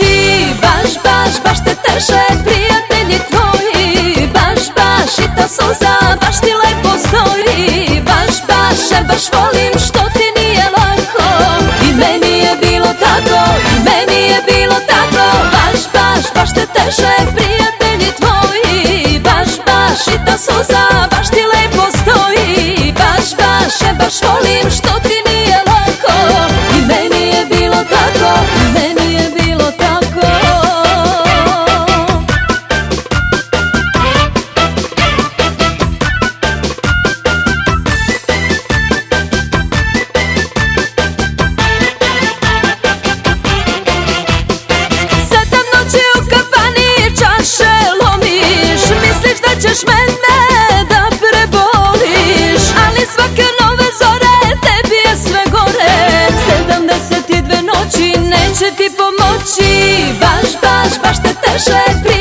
pomoći. Baš te teže prijatelji tvoji. Baš i ta suza baš ti lepo stoji. Baš volim što ti nije lako. I meni je bilo tako, i meni je bilo tako. Baš te teže prijatelji tvoji. Baš i ta suza baš ti lepo stoji. Baš volim što ti nije lako. I meni je bilo tako, i meni je bilo tako. Sedam noći u kafani čaše lomiš. Misliš da ćeš mene da preboliš, ali svake nove zore tebi je sve gore. 72 noći neće ti pomoći. Baš te teže